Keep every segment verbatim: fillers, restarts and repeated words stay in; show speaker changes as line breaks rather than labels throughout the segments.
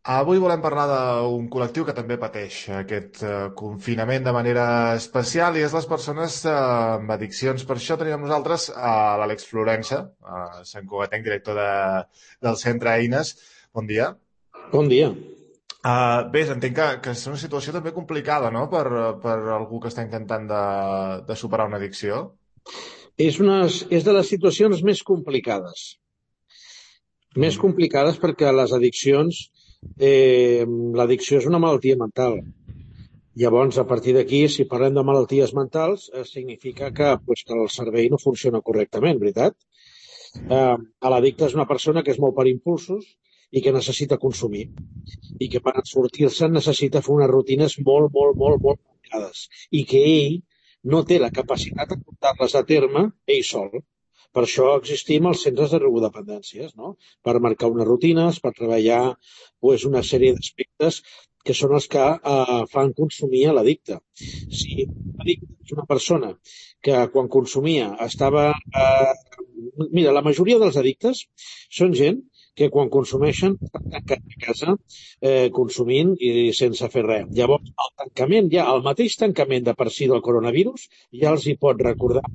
Avui volem parlar d'un col·lectiu que també pateix aquest eh, confinament de manera especial i és les persones eh, amb addiccions. Per això tenim amb nosaltres a l'Àlex Florença, eh, Sant Cugatenc, director de, del Centre Eines. Bon dia.
Bon dia.
Uh, bé, entenc que, que és una situació també complicada, no?, per, per algú que està intentant de, de superar una addicció.
És, una, és de les situacions més complicades. Més
Mm.
complicades perquè les addiccions, eh, l'addicció és una malaltia mental. Llavors, a partir d'aquí, si parlem de malalties mentals, eh, significa que, pues, que el cervell no funciona correctament, veritat? Eh, L'addicte és una persona que es mou per impulsos i que necessita consumir. I que per sortir-se necessita fer unes rutines molt, molt, molt, molt marcades. I que ell no té la capacitat de portar-les a terme ell sol. Per això existim els centres de drogodependències, no? Per marcar unes rutines, per treballar pues, una sèrie d'aspectes que són els que eh, fan consumir a l'addicte. Si l'addicte és una persona que quan consumia estava... Eh, mira, la majoria dels addictes són gent que quan consumeixen estan tancats a casa eh, consumint i sense fer res. Llavors, el tancament, ja el mateix tancament de per si del coronavirus ja els hi pot recordar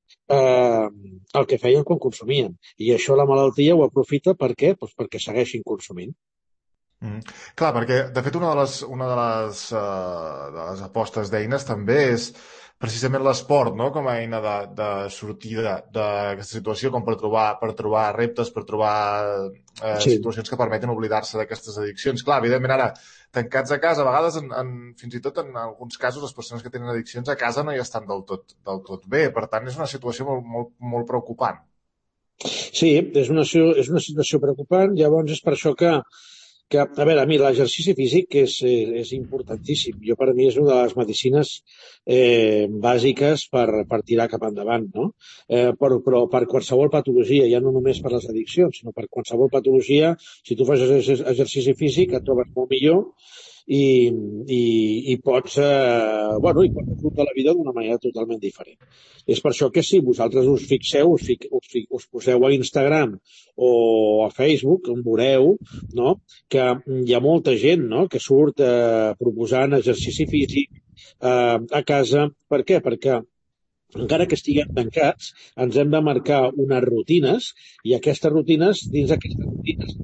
eh, el que feien quan consumien. I això la malaltia ho aprofita per què? Pues perquè segueixin consumint.
Mm. Clar, perquè de fet una de les, una de les, uh, de les apostes d'eines també és precisament l'esport, no?, com a eina de, de sortida d'aquesta situació, com per trobar, per trobar reptes, per trobar uh,
Sí,
situacions que permeten oblidar-se d'aquestes addiccions. Clar, evidentment ara, tancats a casa, a vegades en, en, fins i tot en alguns casos les persones que tenen addiccions a casa no hi estan del tot, del tot bé, per tant és una situació molt, molt, molt preocupant.
sí, és una, és una situació preocupant. Llavors és per això que que, a veure, a mi l'exercici físic és, és, és importantíssim. Jo, per mi, és una de les medicines eh, bàsiques per, per tirar cap endavant, no? Eh, però, però per qualsevol patologia, ja no només per les addiccions, sinó per qualsevol patologia, si tu fas exercici físic et trobes molt millor i, i, i pots, eh, bueno, i pots afrontar la vida d'una manera totalment diferent. És per això que si vosaltres us fixeu, us, fic, us, fic, us poseu a Instagram o a Facebook, on veureu, no?, que hi ha molta gent, no?, que surt eh, proposant exercici físic eh, a casa. Per què? Perquè encara que estiguem tancats, ens hem de marcar unes rutines i aquestes rutines, dins d'aquestes rutines,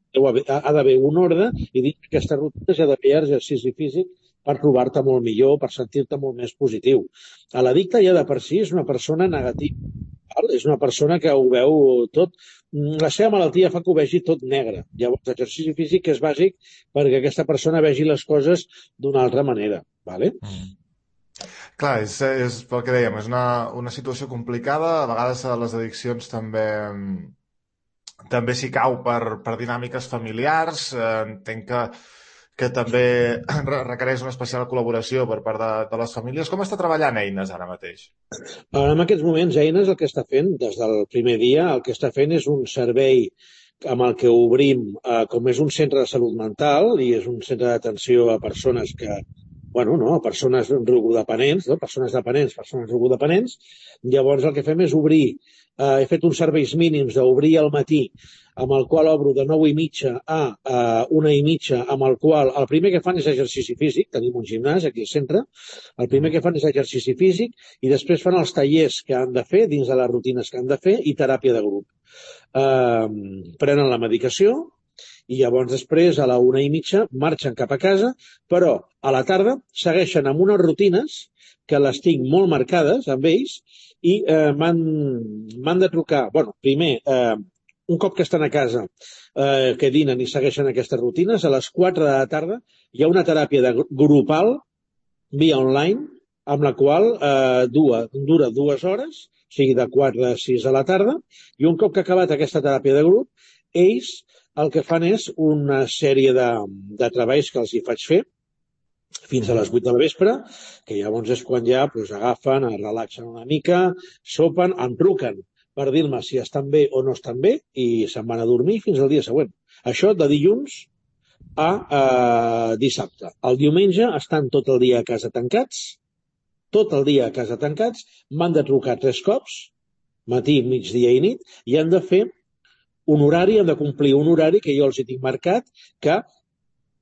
ha d'haver un ordre i dins d'aquestes rutines hi ha d'haver exercici físic per trobar-te molt millor, per sentir-te molt més positiu. A l'addicte ja de per si és una persona negativa, val? És una persona que ho veu tot, la seva malaltia fa que ho vegi tot negre. Llavors, l'exercici físic és bàsic perquè aquesta persona vegi les coses d'una altra manera. Vale?
Mm. Clar, és, és pel que dèiem, és una, una situació complicada, a vegades a les addiccions també també s'hi cau per, per dinàmiques familiars, eh, entenc que, que també requereix una especial col·laboració per part de, de les famílies. Com està treballant Eines ara mateix?
En aquests moments, Eines el que està fent, des del primer dia, el que està fent és un servei amb el que obrim, eh, com és un centre de salut mental i és un centre d'atenció a persones que, bueno, no, a persones drogodependents, no? Persones dependents, persones drogodependents. Llavors el que fem és obrir, eh, he fet uns serveis mínims d'obrir al matí, amb el qual obro de nou i mitja a eh, una i mitja, amb el qual el primer que fan és exercici físic, tenim un gimnàs aquí al centre, el primer que fan és exercici físic i després fan els tallers que han de fer dins de les rutines que han de fer i teràpia de grup. Eh, prenen la medicació i llavors després a la una i mitja marxen cap a casa, però a la tarda segueixen amb unes rutines que les tinc molt marcades amb ells i eh, m'han de trucar, bueno, primer, eh, un cop que estan a casa, eh, que dinen i segueixen aquestes rutines, a les quatre de la tarda hi ha una teràpia de grupal via online, amb la qual eh, dura, dura dues hores, o sigui, de quatre a sis de la tarda, i un cop que ha acabat aquesta teràpia de grup, ells el que fan és una sèrie de, de treballs que els hi faig fer fins a les vuit de la vespre, que llavors és quan ja pues, agafen, es relaxen una mica, sopen, em truquen per dir-me si estan bé o no estan bé i se'n van a dormir fins al dia següent. Això de dilluns a eh, dissabte. El diumenge estan tot el dia a casa tancats, tot el dia a casa tancats, m'han de trucar tres cops, matí, migdia i nit, i han de fer un horari, han de complir un horari que jo els hi tinc marcat, que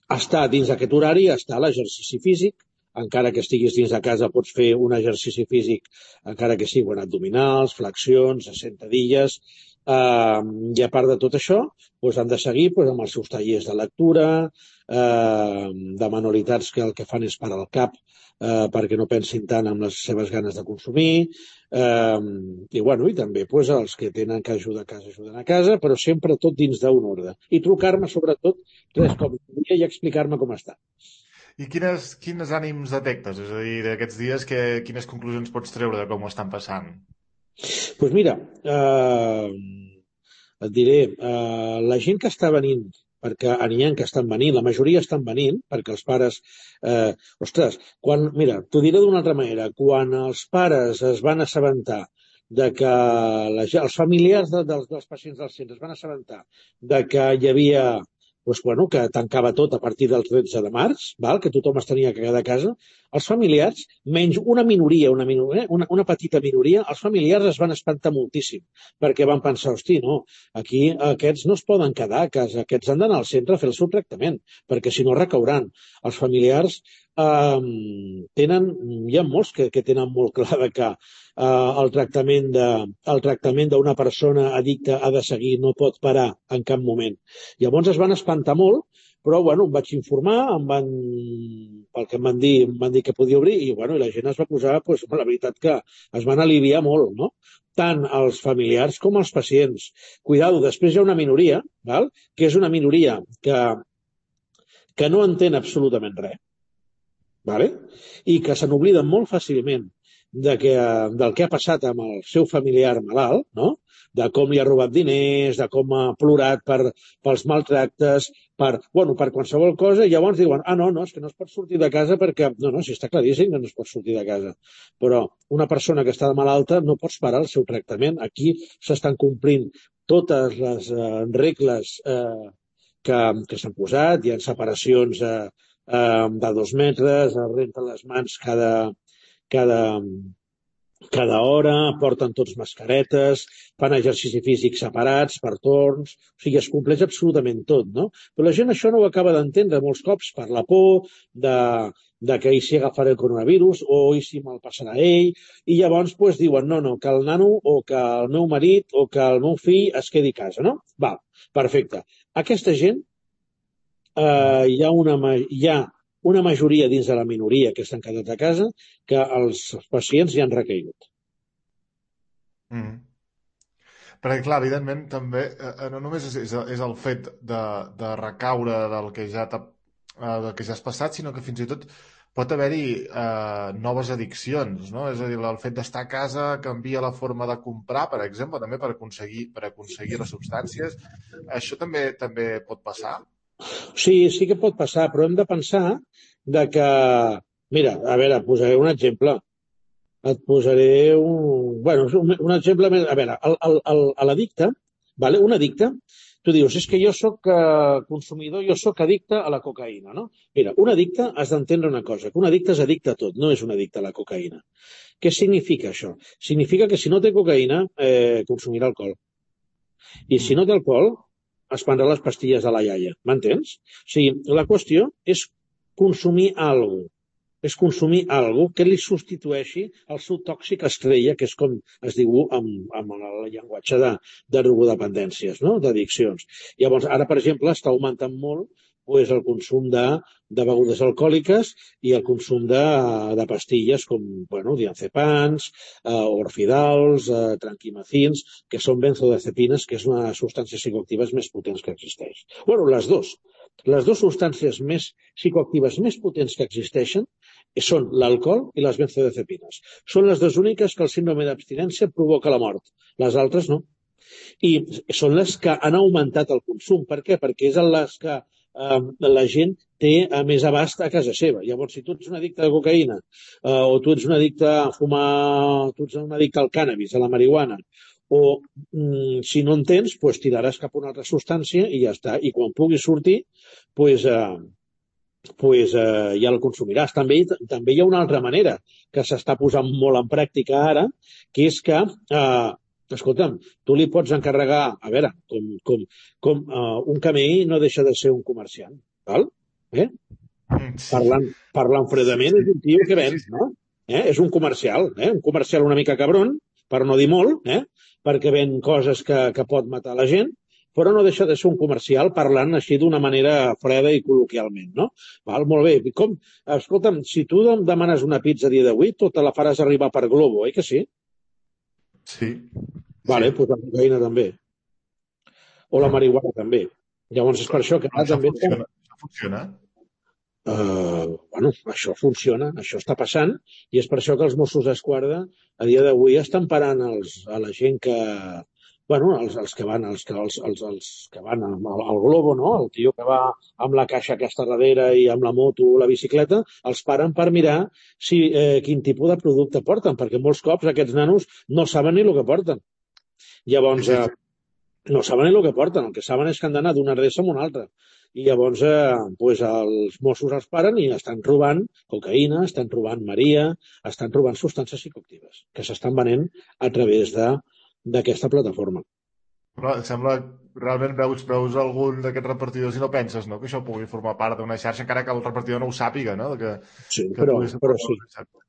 Està dins d'aquest horari, està l'exercici físic, encara que estiguis dins de casa pots fer un exercici físic, encara que sigui bueno, abdominals, flexions, sentadilles, eh, i a part de tot això, doncs han de seguir doncs, amb els seus tallers de lectura, eh, de manualitats que el que fan és parar el cap eh, perquè no pensin tant en les seves ganes de consumir, eh, i, bueno, i també doncs, els que tenen que ajudar a casa, ajuden a casa, però sempre tot dins d'un ordre. I trucar-me, sobretot, tres cops al dia i explicar-me com està.
I quines, quines ànims detectes? És a dir, d'aquests dies, que, quines conclusions pots treure de com ho estan passant?
Doncs pues mira, eh, et diré, eh, la gent que està venint, perquè n'hi ha que estan venint, la majoria estan venint, perquè els pares, eh, ostres, quan, mira, t'ho diré d'una altra manera, quan els pares es van assabentar de que la, els familiars de, dels, dels pacients del centre es van assabentar de que hi havia doncs, bueno, que tancava tot a partir del tretze de març, val? Que tothom es tenia que quedar a casa, els familiars, menys una minoria, una, minoria una, una petita minoria, els familiars es van espantar moltíssim, perquè van pensar, hosti, no, aquí aquests no es poden quedar a casa, aquests han d'anar al centre a fer el seu tractament, perquè si no recauran. Els familiars eh, tenen, hi ha molts que, que tenen molt clar de que eh, el tractament de, el tractament d'una persona addicta ha de seguir, no pot parar en cap moment. Llavors es van espantar molt, però bueno, em vaig informar, em van, pel que em van dir, em van dir que podia obrir, i bueno, i la gent es va posar, pues, la veritat que es van aliviar molt, no? Tant els familiars com els pacients. Cuidado, després hi ha una minoria, val? Que és una minoria que, que no entén absolutament res, vale? I que se n'obliden molt fàcilment de que, del que ha passat amb el seu familiar malalt, no? De com li ha robat diners, de com ha plorat per, pels maltractes, per, bueno, per qualsevol cosa, i llavors diuen, ah, no, no, és que no es pot sortir de casa perquè... No, no, si està claríssim que no es pot sortir de casa. Però una persona que està malalta no pots parar el seu tractament. Aquí s'estan complint totes les eh, regles eh, que, que s'han posat, hi ha separacions eh, eh, de dos metres, es renten les mans cada, cada, cada hora, porten tots mascaretes, fan exercici físic separats per torns, o sigui, es compleix absolutament tot, no? Però la gent això no ho acaba d'entendre molts cops per la por de, de que ell s'hi agafarà el coronavirus o ell s'hi me'l passarà a ell, i llavors pues, diuen, no, no, que el nano o que el meu marit o que el meu fill es quedi a casa, no? Val, perfecte. Aquesta gent, eh, hi ha una... Hi ha una majoria dins de la minoria que s'han quedat a casa, que els pacients hi han recaigut.
Mm. Perquè, clar, evidentment, també, eh, no només és, és el fet de, de recaure del que, ja eh, del que ja has passat, sinó que fins i tot pot haver-hi eh, noves addiccions, no? És a dir, el fet d'estar a casa canvia la forma de comprar, per exemple, també per aconseguir, per aconseguir les substàncies. Això també també pot passar?
Sí, sí que pot passar, però hem de pensar de que... Mira, a veure, posaré un exemple. Et posaré un... Bueno, un, un exemple... A veure, l'addicte, vale? Un addicte, tu dius, és que jo sóc uh, consumidor, jo sóc addicte a la cocaïna, no? Mira, un addicte has d'entendre una cosa, que un addicte és addicte a tot, no és un addicte a la cocaïna. Què significa això? Significa que si no té cocaïna, eh, consumirà alcohol. I si no té alcohol, es prendrà les pastilles de la iaia, m'entens? O sigui, la qüestió és consumir alguna cosa, és consumir alguna cosa que li substitueixi el seu tòxic estrella, que és com es diu amb, amb el llenguatge de, de drogodependències, no? D'addiccions. Llavors, ara, per exemple, està augmentant molt pues, el consum de, de begudes alcohòliques i el consum de, de pastilles com bueno, diazepams, eh, orfidals, eh, tranquimacins, que són benzodiazepines, que és una de les substàncies psicoactives més potents que existeix. Bueno, les dues. Les dues substàncies més psicoactives més potents que existeixen són l'alcohol i les benzodiazepines. Són les dues úniques que el síndrome d'abstinència provoca la mort. Les altres no. I són les que han augmentat el consum. Per què? Perquè és les que eh, la gent té a més abast a casa seva. Llavors, si tu ets un addicte de cocaïna eh, o tu ets un addicte a fumar, tu ets un addicte al cànnabis, a la marihuana, o mm, si no en tens, pues, tiraràs cap a una altra substància i ja està. I quan puguis sortir, pues, eh, pues, eh, ja el consumiràs. També, també hi ha una altra manera que s'està posant molt en pràctica ara, que és que eh, escolta'm, tu li pots encarregar, a veure, com, com, com uh, un camell no deixa de ser un comerciant, val? Eh?
Sí,
Parlant, parlant
sí,
fredament,
sí,
és un tio que
sí,
ven,
sí, sí.
no? Eh? És un comercial, eh? Un comercial una mica cabron, per no dir molt, eh? Perquè ven coses que, que pot matar la gent, però no deixa de ser un comercial parlant així d'una manera freda i col·loquialment, no? Val, molt bé. I com, escolta'm, si tu em demanes una pizza a dia d'avui, tota la faràs arribar per Globo, oi que sí?
Sí,
Vale,
sí.
doncs la cocaïna també. O la marihuana també. Llavors és per
Però,
això que
però
ara
això
també estem.
funciona. Això funciona.
Uh, bueno, això funciona, això està passant, i és per això que els Mossos d'Esquadra a dia d'avui estan parant els, a la gent que, bueno, els, els que van, els, que, els, els, els que van al, al Globo, no? El tio que va amb la caixa aquesta darrere i amb la moto, la bicicleta, els paren per mirar si, eh, quin tipus de producte porten, perquè molts cops aquests nanos no saben ni el que porten.
Sí,
Llavors,
sí,
eh,
sí.
no saben el que porten, el que saben és que han d'anar d'una adreça a una altra. I llavors eh, pues els Mossos els paren i estan robant cocaïna, estan robant Maria, estan robant substàncies psicoactives que s'estan venent a través de d'aquesta plataforma.
Però em sembla, realment veus, veus algun d'aquests repartidors i no penses, no?, que això pugui formar part d'una xarxa, encara que el repartidor no ho sàpiga, no?, que,
Sí,
que
però,
pugui ser
però
part
sí,
d'una xarxa.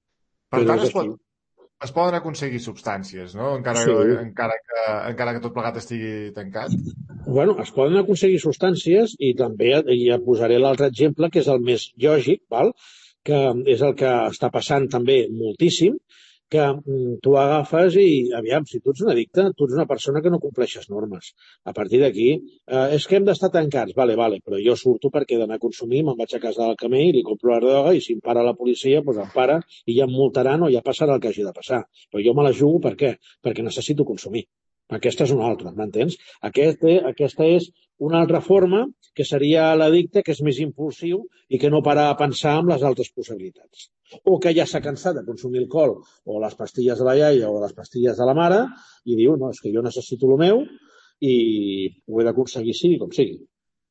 Per
però
tant,
és
es
així.
pot, es poden aconseguir substàncies, no?, encara,
Sí.
encara, que, encara que tot plegat estigui tancat.
Bueno, es poden aconseguir substàncies i també ja posaré l'altre exemple, que és el més lògic, val? Que és el que està passant també moltíssim, que mm, tu agafes i, aviam, si tu ets un addicte, tu ets una persona que no compleixes normes. A partir d'aquí, eh, és que hem d'estar tancats, vale, vale, però jo surto perquè he d'anar a consumir, me'n vaig a casa del camell, li compro la droga i si em para la policia, doncs em para i ja em multaran o ja passarà el que hagi de passar. Però jo me la jugo per què? Perquè necessito consumir. Aquesta és una altra, m'entens? Aquest, aquesta és una altra forma que seria l'addicte, que és més impulsiu i que no para a pensar en les altres possibilitats. O que ja s'ha cansat de consumir alcohol o les pastilles de la iaia o les pastilles de la mare i diu, no, és que jo necessito el meu i ho he d'aconseguir sigui com sigui.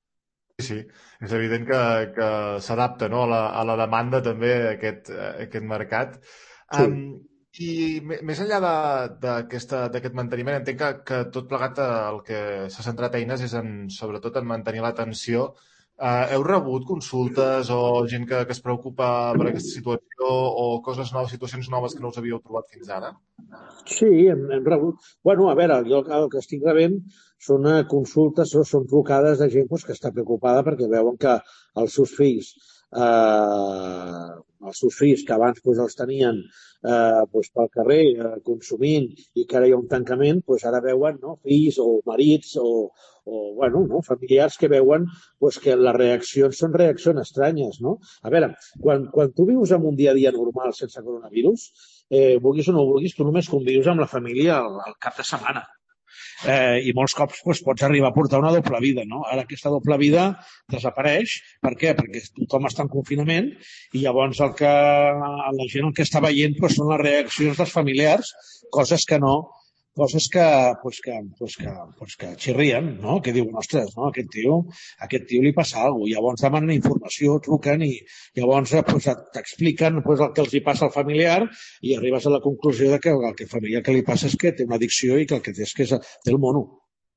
Sí, sí, és evident que, que s'adapta, no?, a la, a la demanda també aquest, aquest mercat. Um,
Sí.
I me- més enllà de- d'aquesta- d'aquest manteniment, entenc que, que tot plegat eh, el que s'ha centrat eines és en, sobretot en mantenir l'atenció. Uh, heu rebut consultes o gent que, que es preocupa per aquesta situació o coses noves, situacions noves que no us havíeu trobat fins ara?
Sí, hem, hem rebut. Bueno, a veure, jo el que estic rebent són eh, consultes o són trucades de gent pues, que està preocupada perquè veuen que els seus fills, eh, els seus fills que abans pues, els tenien eh, pues, pel carrer eh, consumint i que ara hi ha un tancament, pues, ara veuen no, fills o marits o, o bueno, no, familiars que veuen pues, que les reaccions són reaccions estranyes. No? A veure, quan, quan tu vius en un dia a dia normal sense coronavirus, eh, vulguis o no vulguis, tu només convius amb la família al, al cap de setmana. Eh, I molts cops doncs, pots arribar a portar una doble vida, no? Ara aquesta doble vida desapareix. Per què? Perquè tothom està en confinament i llavors el que, la gent el que està veient doncs, són les reaccions dels familiars, coses que no, coses que, pues que, pues que, pues que xirrien, no? Que diuen, ostres, no? Aquest tio, aquest tio li passa alguna cosa. Llavors demanen informació, truquen i llavors pues, t'expliquen pues, el que els hi passa al familiar i arribes a la conclusió de que el que familiar que li passa és que té una addicció i que el que té és que és, té el mono.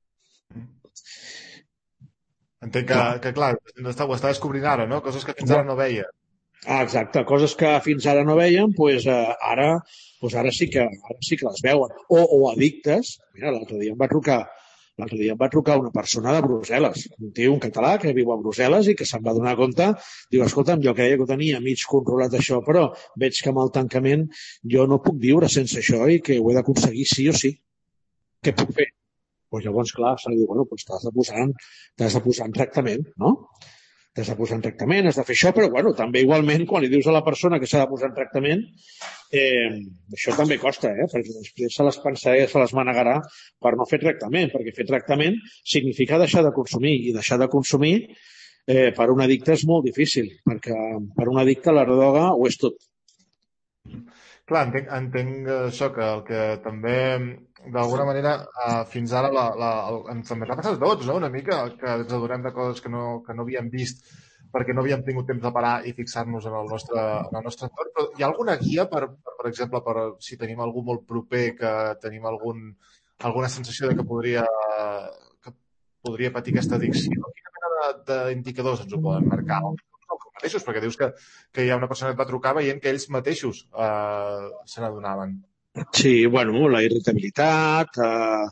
Entenc que,
Clar.
que clar, ho està, ho està descobrint ara, no? Coses que fins ara no veia.
Ah, exacte, coses que fins ara no veien, pues, eh, ara, pues ara, sí que, ara sí que les veuen. O, o addictes. Mira, l'altre dia em va trucar l'altre dia em va trucar una persona de Brussel·les, un tio, un català que viu a Brussel·les i que se'n va donar compte, diu, escolta'm, jo creia que ho tenia mig controlat això, però veig que amb el tancament jo no puc viure sense això i que ho he d'aconseguir sí o sí. Què puc fer? Pues llavors, clar, se li diu, bueno, pues t'has de posar en, t'has de posar en tractament, no? T'has de posar en tractament, has de fer això, però bueno, també igualment, quan li dius a la persona que s'ha de posar en tractament, eh, això també costa, eh? Perquè després se les pensarà i se les manegarà per no fer tractament, perquè fer tractament significa deixar de consumir, i deixar de consumir eh, per un addicte és molt difícil, perquè per un addicte la droga ho és tot.
Clar, entenc, entenc això, que el que també, d'alguna manera, eh, fins ara la, la, el, ens també ha passat a tots, no?, una mica, que ens adonem de coses que no, que no havíem vist perquè no havíem tingut temps de parar i fixar-nos en el nostre, en el nostre entorn. Però hi ha alguna guia, per, per, per exemple, per si tenim algú molt proper, que tenim algun, alguna sensació de que podria, que podria patir aquesta addicció? d'indicadors ens ho poden marcar? Els mateixos, perquè dius que, que hi ha una persona que et va trucar veient que ells mateixos eh, se n'adonaven.
Sí, bueno, la irritabilitat, eh,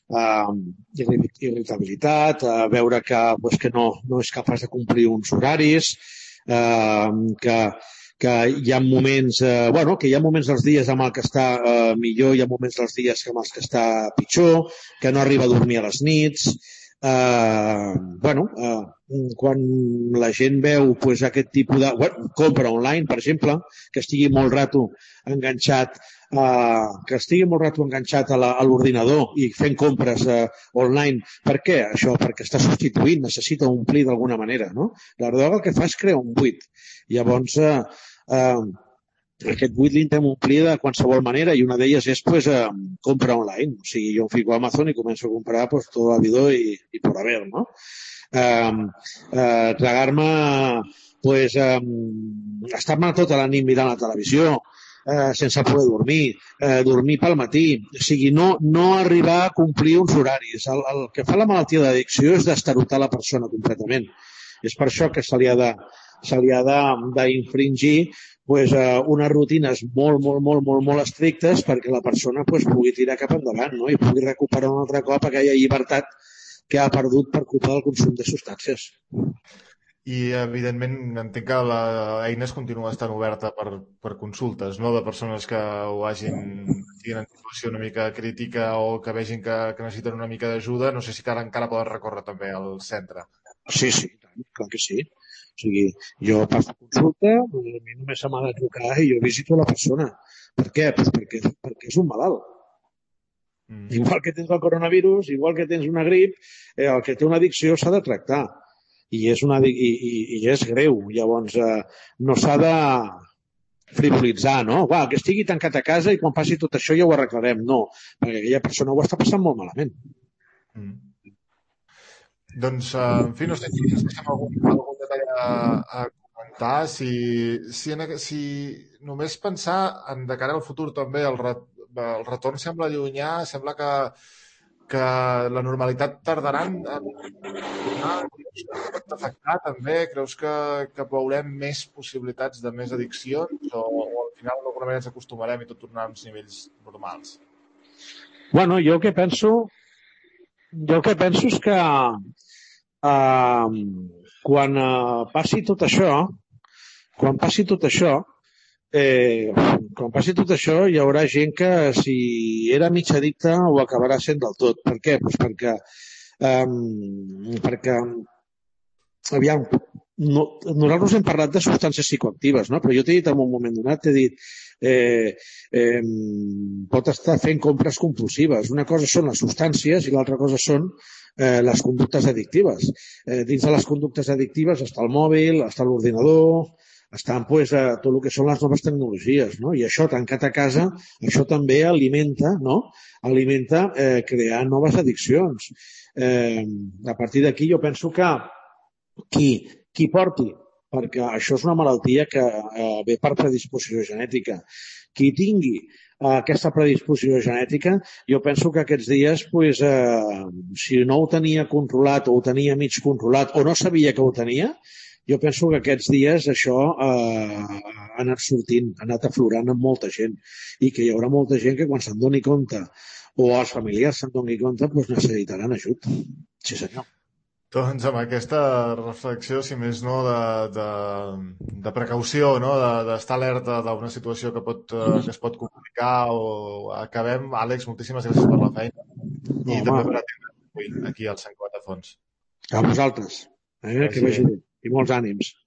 eh, irritabilitat, eh, veure que, pues, que no, no és capaç de complir uns horaris, eh, que, que hi ha moments, eh, bueno, que hi ha moments dels dies amb el que està eh, millor, hi ha moments dels dies amb els que està pitjor, que no arriba a dormir a les nits. Eh, bueno, eh, quan la gent veu pues, aquest tipus de... Bueno, compra online, per exemple, que estigui molt rato enganxat Uh, que estigui molt rato enganxat a l'ordinador i fent compres uh, online. Per què? Això perquè està substituint, necessita omplir d'alguna manera, no? La droga el que fa és crear un buit. Llavors, uh, uh, aquest buit l'intentem omplir de qualsevol manera i una d'elles és pues, uh, compra online. O sigui, jo em fico a Amazon i començo a comprar pues, tot el vidó i, i por haver, no? Uh, uh, tragar-me pues, um, estar-me tota la nit mirant la televisió, Eh, sense poder dormir, eh, dormir pel matí, o sigui, no, no arribar a complir uns horaris. El, el que fa la malaltia d'addicció és destarotar la persona completament. És per això que se li ha de, se li ha d'infringir pues, eh, unes rutines molt, molt, molt, molt, molt estrictes perquè la persona pues, pugui tirar cap endavant, no? I pugui recuperar un altre cop aquella llibertat que ha perdut per culpa del consum de substàncies.
I, evidentment, entenc que l'Eines continua estant oberta per, per consultes, no? De persones que ho hagin, estiguin en situació una mica crítica o que vegin que, que necessiten una mica d'ajuda. No sé si encara, encara poden recórrer també al centre.
Sí, sí, clar que sí. O sigui, jo passo consulta, a mi només se m'ha de trucar i jo visito la persona. Per què? Pues perquè, perquè és un malalt. Mm. Igual que tens el coronavirus, igual que tens una grip, eh, el que té una addicció s'ha de tractar. I és, una, i, i, i és greu. Llavors, eh, no s'ha de frivolitzar, no? Va, que estigui tancat a casa i quan passi tot això ja ho arreglarem. No, perquè aquella persona ho està passant molt malament.
Mm. Doncs, eh, en fi, no sé si ens deixem algun, algun detall a, a comentar. Si, si, en, si només pensar en de cara al futur també, el, ret, el retorn sembla llunyà, sembla que que la normalitat tardarà en tornar, pot afectar també? Creus que, que veurem més possibilitats de més addiccions o, o al final d'alguna manera ens acostumarem i tot tornarà a uns nivells normals?
Bueno, jo el que penso jo el que penso és que uh, quan uh, passi tot això quan passi tot això Eh, quan passi tot això hi haurà gent que si era mig addicte ho acabarà sent del tot. Per què? Pues perquè um, perquè aviam, no, nosaltres hem parlat de substàncies psicoactives, no? Però jo t'he dit en un moment donat, t'he dit eh, eh, pot estar fent compres compulsives. Una cosa són les substàncies i l'altra cosa són eh, les conductes addictives. Eh, dins de les conductes addictives està el mòbil, està l'ordinador, estan pues, a tot el que són les noves tecnologies, no? I això tancat a casa, això també alimenta, no? Alimenta eh, crear noves addiccions. Eh, a partir d'aquí jo penso que qui, qui porti, perquè això és una malaltia que eh, ve per predisposició genètica, qui tingui eh, aquesta predisposició genètica, jo penso que aquests dies, pues, eh, si no ho tenia controlat o ho tenia mig controlat o no sabia que ho tenia, jo penso que aquests dies això eh, ha anat sortint, ha anat aflorant amb molta gent i que hi haurà molta gent que quan se'n doni compte o els familiars se'n doni compte doncs necessitaran ajut. Sí, senyor.
Doncs amb aquesta reflexió, si més no, de, de, de precaució, no? D'estar de, alerta d'una situació que, pot, que es pot complicar o acabem. Àlex, moltíssimes gràcies per la feina i no, també per atendre'ns avui aquí al Sant Cugat de Fons.
A vosaltres, eh? Que vagi bé. I molts ànims.